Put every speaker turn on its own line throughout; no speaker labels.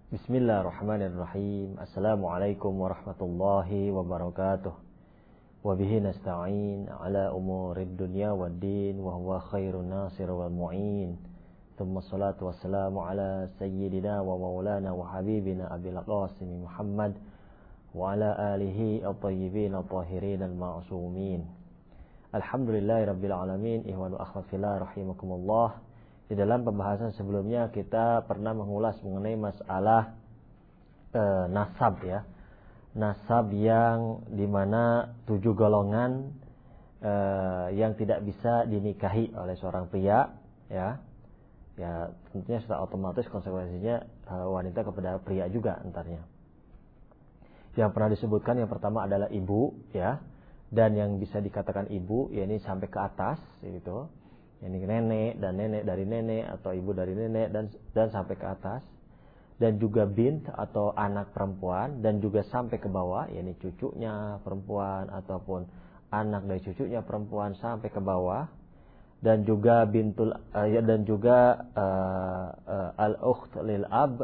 Bismillahirrahmanirrahim. Assalamualaikum warahmatullahi wabarakatuh. Wa bihi nasta'in ala umurid dunya waddin wa huwa khairun nasir wal mu'in. Thumma salatu wassalamu ala sayyidina wa maulana wa habibina Abil Qasim Muhammad wa ala alihi at-tayyibin at-tahirin al-ma'sumin. Alhamdulillahirabbil alamin. Ihwanu akhwat fillah rahimakumullah. Di dalam pembahasan sebelumnya kita pernah mengulas mengenai masalah nasab ya. Nasab yang dimana 7 golongan yang tidak bisa dinikahi oleh seorang pria ya. Ya tentunya secara otomatis konsekuensinya wanita kepada pria juga entarnya. Yang pernah disebutkan yang pertama adalah ibu ya. Dan yang bisa dikatakan ibu ya ini sampai ke atas gitu. Ini nenek dan nenek dari nenek atau ibu dari nenek dan sampai ke atas, dan juga bint atau anak perempuan, dan juga sampai ke bawah yakni cucunya perempuan ataupun anak dari cucunya perempuan sampai ke bawah, dan juga bintul dan juga al-ukht lil ab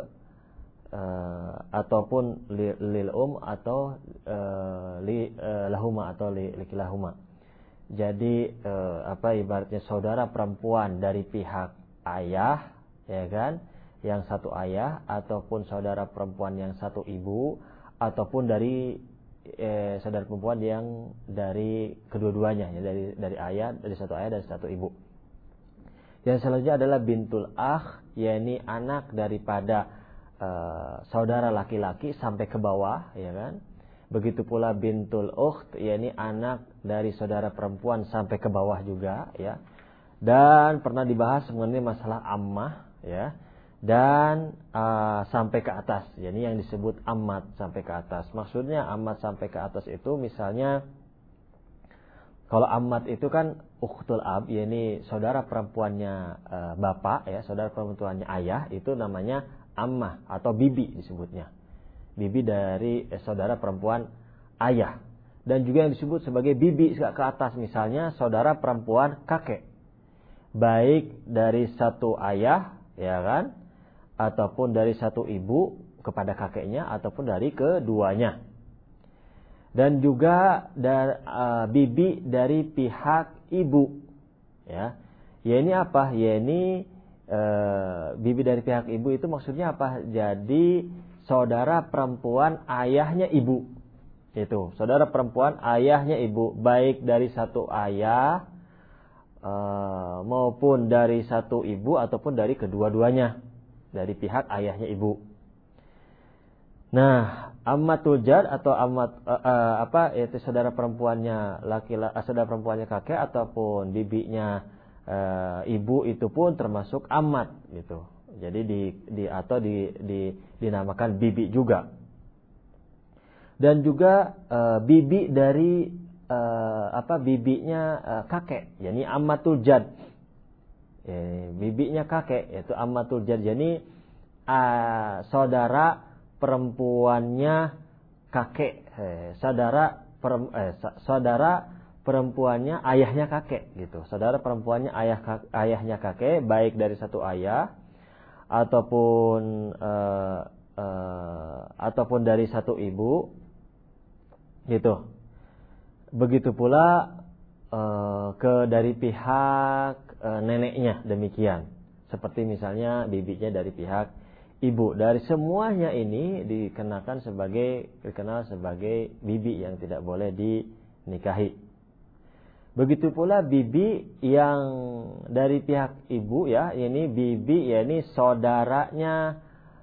ataupun lil atau lahuma atau likilahuma. Jadi ibaratnya saudara perempuan dari pihak ayah ya kan, yang satu ayah, ataupun saudara perempuan yang satu ibu, ataupun dari saudara perempuan yang dari kedua-duanya ya, dari ayah, dari satu ayah dan satu ibu. Yang selanjutnya adalah bintul akh, yakni anak daripada saudara laki-laki sampai ke bawah ya kan. Begitu pula bintul ukht, yakni anak dari saudara perempuan sampai ke bawah juga ya. Dan pernah dibahas mengenai masalah ammah ya. Dan sampai ke atas, yakni yang disebut ammat sampai ke atas. Maksudnya ammat sampai ke atas itu misalnya kalau ammat itu kan ukhtul ab, yakni saudara perempuannya bapak ya, saudara perempuannya ayah, itu namanya ammah atau bibi disebutnya. Bibi dari saudara perempuan ayah. Dan juga yang disebut sebagai bibi ke atas, misalnya saudara perempuan kakek, baik dari satu ayah ya kan, ataupun dari satu ibu kepada kakeknya, ataupun dari keduanya. Dan juga bibi dari pihak ibu ya. Ya ini apa? Ya ini bibi dari pihak ibu itu maksudnya apa? Jadi saudara perempuan ayahnya ibu. Itu, saudara perempuan ayahnya ibu, baik dari satu ayah maupun dari satu ibu ataupun dari kedua-duanya, dari pihak ayahnya ibu. Nah, ammatul jad atau ammat yaitu saudara perempuannya saudara perempuannya kakek ataupun bibinya ibu, itu pun termasuk ammat gitu. Jadi dinamakan bibi juga. Dan juga bibi dari bibinya kakek, yakni ammatul jad. Bibinya kakek yaitu ammatul jad, yakni saudara perempuannya kakek, saudara perempuannya ayahnya kakek gitu. Saudara perempuannya ayahnya kakek, baik dari satu ayah ataupun dari satu ibu gitu. Begitu pula dari pihak neneknya demikian. Seperti misalnya bibinya dari pihak ibu. Dari semuanya ini dikenal sebagai bibi yang tidak boleh dinikahi. Begitu pula bibi yang dari pihak ibu ya, ini bibi yakni saudaranya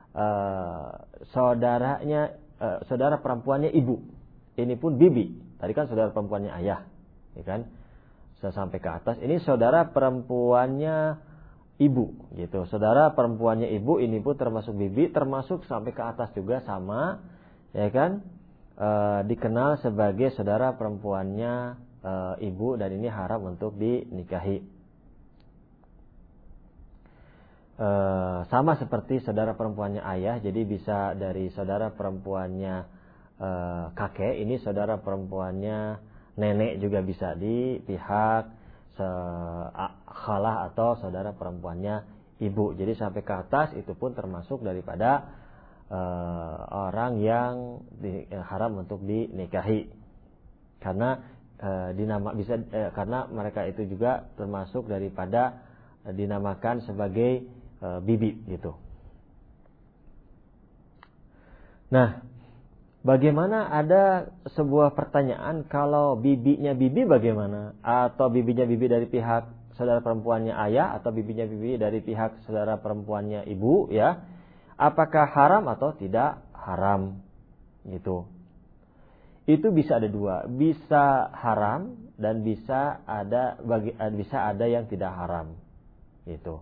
saudara perempuannya ibu. Ini pun bibi. Tadi kan saudara perempuannya ayah, ya kan? Sudah sampai ke atas. Ini saudara perempuannya ibu, gitu. Saudara perempuannya ibu ini pun termasuk bibi, termasuk sampai ke atas juga sama, ya kan? Dikenal sebagai saudara perempuannya ibu, dan ini haram untuk dinikahi. Sama seperti saudara perempuannya ayah, jadi bisa dari saudara perempuannya kakek, ini saudara perempuannya nenek juga bisa di pihak khalah atau saudara perempuannya ibu. Jadi sampai ke atas itu pun termasuk daripada orang yang haram untuk dinikahi, karena karena mereka itu juga termasuk daripada dinamakan sebagai bibi gitu. Nah, bagaimana ada sebuah pertanyaan, kalau bibinya bibi bagaimana? Atau bibinya bibi dari pihak saudara perempuannya ayah, atau bibinya bibi dari pihak saudara perempuannya ibu, ya? Apakah haram atau tidak haram? Gitu. Itu bisa ada dua, bisa haram dan bisa ada yang tidak haram. Gitu.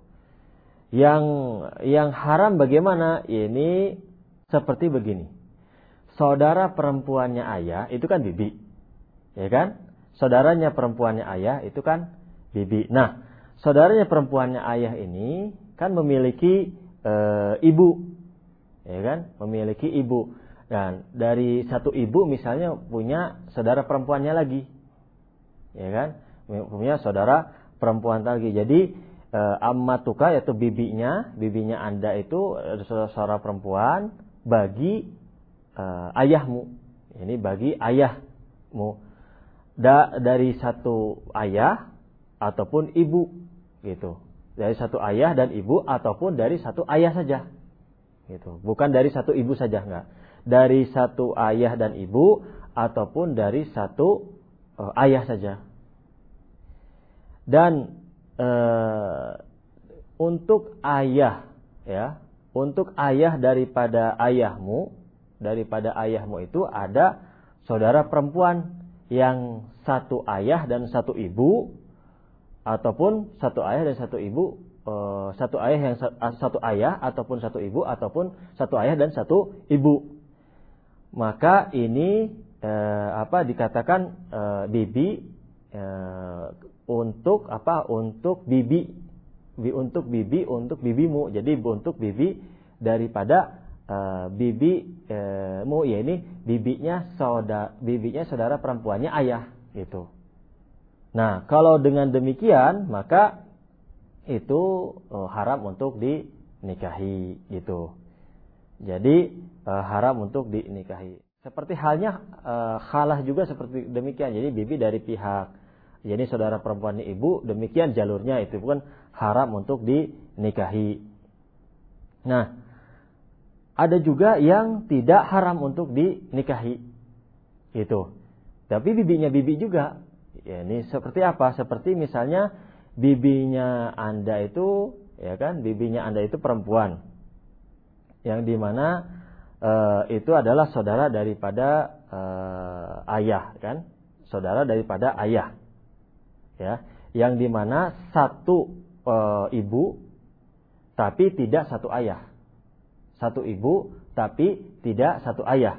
Yang haram bagaimana? Ini seperti begini. Saudara perempuannya ayah itu kan bibi, ya kan? Saudaranya perempuannya ayah itu kan bibi. Nah, saudaranya perempuannya ayah ini kan memiliki ibu, ya kan? Memiliki ibu. Dan dari satu ibu misalnya punya saudara perempuannya lagi, ya kan? Punya saudara perempuan lagi. Jadi ammatuka yaitu bibinya Anda itu saudara perempuan bagi ayahmu. Ini bagi ayahmu. Dari satu ayah ataupun ibu gitu. Dari satu ayah dan ibu ataupun dari satu ayah saja. Gitu. Bukan dari satu ibu saja, enggak. Dari satu ayah dan ibu ataupun dari satu ayah saja. Dan untuk ayah, ya, untuk ayah daripada ayahmu itu ada saudara perempuan yang satu ayah dan satu ibu, ataupun satu ayah dan satu ibu, satu ayah ataupun satu ibu, ataupun satu ayah dan satu ibu. Maka ini dikatakan bibi untuk bibimu. Jadi untuk bibi daripada bibimu, ya ini bibinya saudara perempuannya ayah gitu. Nah, kalau dengan demikian maka itu haram untuk dinikahi gitu. Jadi haram untuk dinikahi. Seperti halnya khalah juga seperti demikian. Jadi bibi dari pihak, jadi saudara perempuannya ibu, demikian jalurnya itu pun haram untuk dinikahi. Nah, ada juga yang tidak haram untuk dinikahi. Gitu. Tapi bibinya bibi juga. Ya, ini seperti apa? Seperti misalnya bibinya Anda itu, ya kan? Bibinya Anda itu perempuan. Yang dimana itu adalah saudara daripada ayah, kan? Saudara daripada ayah. Ya, yang dimana satu ibu tapi tidak satu ayah. Satu ibu tapi tidak satu ayah.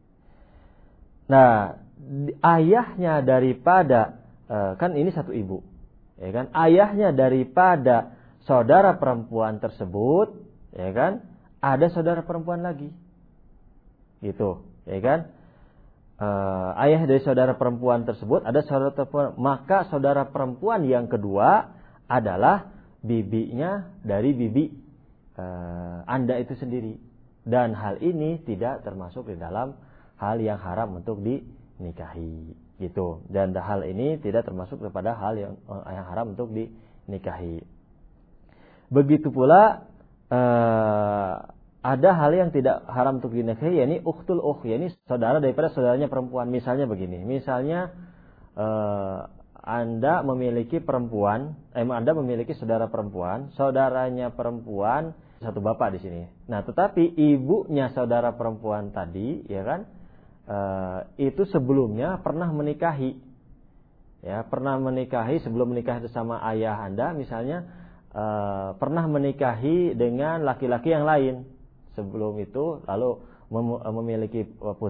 Nah, ayahnya daripada kan ini satu ibu, ya kan? Ayahnya daripada saudara perempuan tersebut, ya kan? Ada saudara perempuan lagi, gitu, ya kan? Ayah dari saudara perempuan tersebut ada saudara perempuan, maka saudara perempuan yang kedua adalah bibinya dari bibi Anda itu sendiri. Dan hal ini tidak termasuk di dalam hal yang haram untuk dinikahi, gitu. Dan hal ini tidak termasuk kepada hal yang haram untuk dinikahi. Begitu pula ada hal yang tidak haram untuk dinikahi, yakni ukhtul ukh, yakni saudara daripada saudaranya perempuan. Misalnya begini, misalnya Anda memiliki perempuan, Anda memiliki saudara perempuan, saudaranya perempuan satu bapak di sini. Nah, tetapi ibunya saudara perempuan tadi, ya kan, itu sebelumnya pernah menikahi, ya, pernah menikahi sebelum menikah sama ayah Anda, misalnya pernah menikahi dengan laki-laki yang lain sebelum itu, lalu memiliki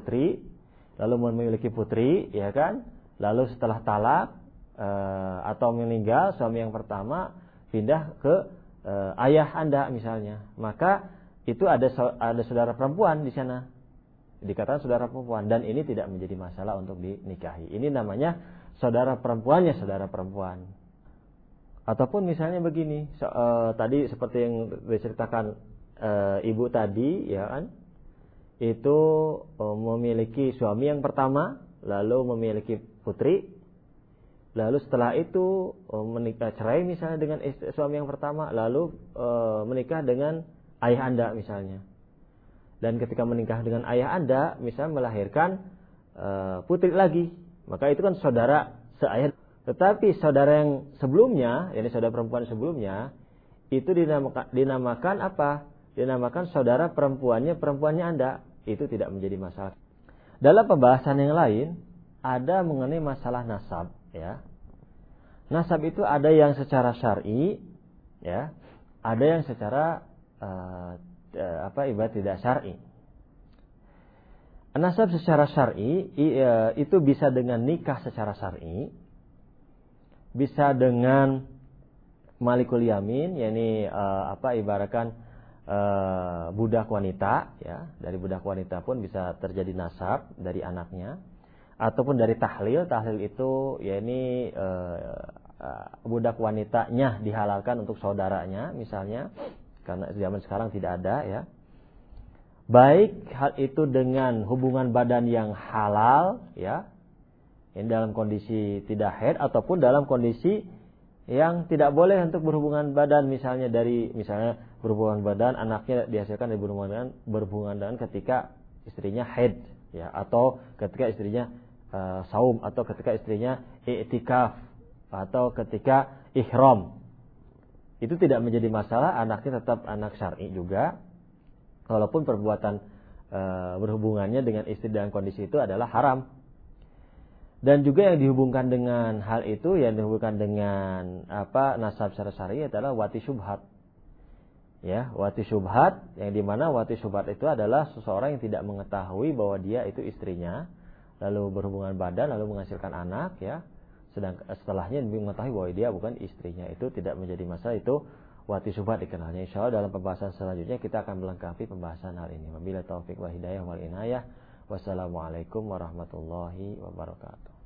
putri, ya kan, lalu setelah talak atau meninggal suami yang pertama, pindah ke ayah Anda misalnya, maka itu ada saudara perempuan di sana, dikatakan saudara perempuan, dan ini tidak menjadi masalah untuk dinikahi. Ini namanya saudara perempuannya saudara perempuan. Ataupun misalnya begini, tadi seperti yang diceritakan ibu tadi, ya kan, itu memiliki suami yang pertama, lalu memiliki putri, lalu setelah itu menikah cerai misalnya dengan suami yang pertama, lalu menikah dengan ayah anda misalnya. Dan ketika menikah dengan ayah anda, misalnya melahirkan putri lagi, maka itu kan saudara seayah. Tetapi saudara yang sebelumnya, yakni saudara perempuan sebelumnya, itu dinamakan apa? Dinamakan saudara perempuannya anda. Itu tidak menjadi masalah. Dalam pembahasan yang lain ada mengenai masalah nasab, ya. Nasab itu ada yang secara syar'i, ya, ada yang secara ibarat tidak syar'i. Nasab secara syar'i itu bisa dengan nikah secara syar'i, bisa dengan malikul yamin, yakni ibaratkan budak wanita, ya, dari budak wanita pun bisa terjadi nasab dari anaknya, ataupun dari tahlil itu yakni budak wanitanya dihalalkan untuk saudaranya misalnya, karena zaman sekarang tidak ada, ya. Baik hal itu dengan hubungan badan yang halal, ya, ini dalam kondisi tidak haid, ataupun dalam kondisi yang tidak boleh untuk berhubungan badan, misalnya berhubungan badan anaknya dihasilkan dari berhubungan badan ketika istrinya haid, ya, atau ketika istrinya saum, atau ketika istrinya i'tikaf, atau ketika ihram. Itu tidak menjadi masalah, anaknya tetap anak syar'i juga, walaupun perbuatan berhubungannya dengan istri dalam kondisi itu adalah haram. Dan juga yang dihubungkan dengan hal itu, yang dihubungkan dengan nasab secara syar'i adalah wati syubhat. Ya, wati syubhat, yang dimana wati syubhat itu adalah seseorang yang tidak mengetahui bahwa dia itu istrinya, lalu berhubungan badan, lalu menghasilkan anak, ya. Sedang setelahnya mengetahui bahwa dia bukan istrinya, itu tidak menjadi masalah, itu wati syubhat dikenalnya. Insyaallah dalam pembahasan selanjutnya kita akan melengkapi pembahasan hal ini. Wabillahi taufik wal hidayah wal inayah. Wassalamualaikum warahmatullahi wabarakatuh.